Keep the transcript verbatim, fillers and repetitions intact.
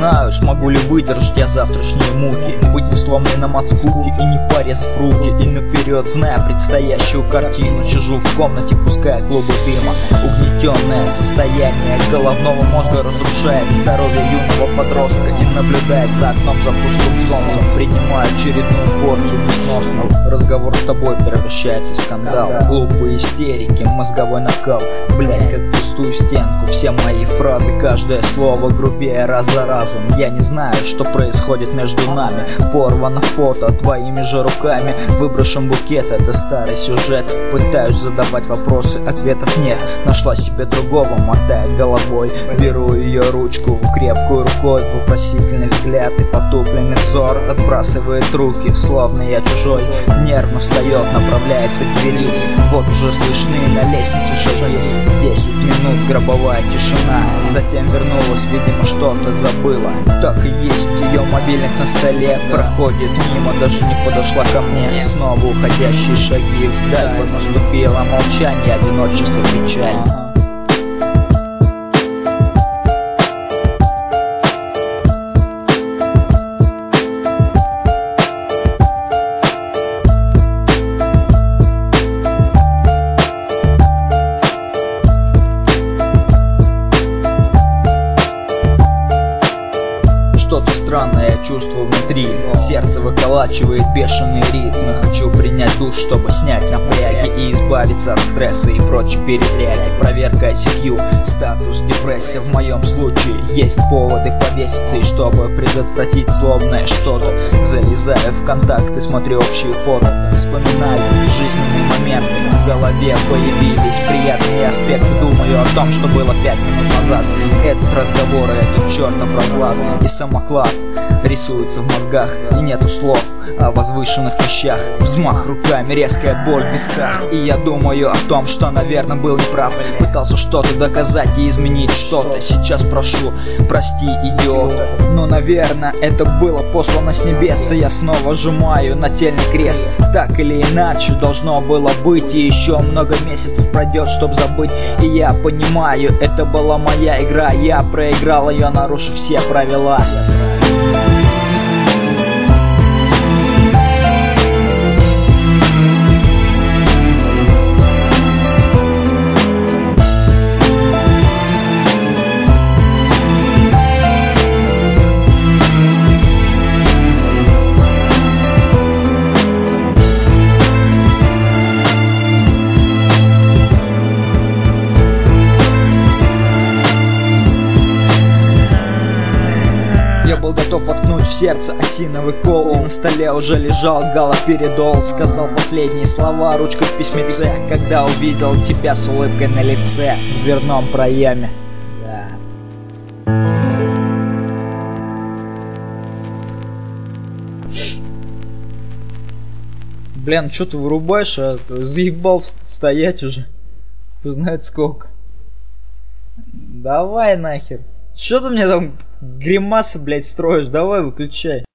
знаю, смогу ли выдержать я завтрашние муки, быть не сломленным от скуки и не порезав руки. И наперед, зная предстоящую картину, сижу в комнате, пуская клубы дыма. Угнетенное состояние головного мозга разрушает здоровье юного подростка. И наблюдая за окном за тусклым солнцем, принимаю очередную порцию несносного. Разговор с тобой превращается в скандал. Глупые истерики, мозговой накал. Блять, как пустую стенку, все мои фразы, каждое слово грубее раз за разом. Я не знаю, что происходит между нами. Порвано фото твоими же руками. Выброшен букет, это старый сюжет. Пытаюсь задавать вопросы, ответов нет. Нашла себе другого, мотает головой. Беру ее ручку, крепкую рукой. Вопросительный взгляд и потупленный взор отбрасывает руки, словно я чужой. Нервно встает, направляется к двери. Вот уже слышны на лестнице шаги. Десять минут гробовая тишина. Затем вернулась, видимо, что-то забыла. Так и есть, ее мобильник на столе. Проходит мимо, даже не подошла ко мне. Снова уходящие шаги вдаль. Вот наступило молчание, одиночество, печаль. Что-то странное я чувствую внутри. Сердце выколачивает бешеные ритмы. Хочу принять душ, чтобы снять напряги и избавиться от стресса и прочей передряги. Проверка ай си кью, статус депрессия в моем случае. Есть поводы повеситься, и чтобы предотвратить злобное что-то, залезаю в контакты, смотрю общие фото. Вспоминаю жизненные моменты. В голове появились приятные аспекты. Думаю о том, что было пять минут назад. Этот разговор, этот чертов разлад и самоклад рисуется в мозгах. И нету слов о возвышенных вещах. Взмах руками, резкая боль в висках. И я думаю о том, что, наверное, был неправ. Пытался что-то доказать и изменить что-то. Сейчас прошу, прости, идиота. Но, наверное, это было послано с небес. И я снова сжимаю нательный крест. Так или иначе должно было быть. И еще много месяцев пройдет, чтоб забыть. И я понимаю, это была моя игра. Я проиграл ее, нарушив все правила. Я был готов воткнуть в сердце осиновый кол. И на столе уже лежал галоперидол. Сказал последние слова ручкой в письмеце, когда увидел тебя с улыбкой на лице в дверном проеме. Да. Блин, что ты вырубаешь, а? Заебал стоять уже. Кто знает сколько. Давай нахер. Что ты мне там гримасы, блядь, строишь? Давай, выключай.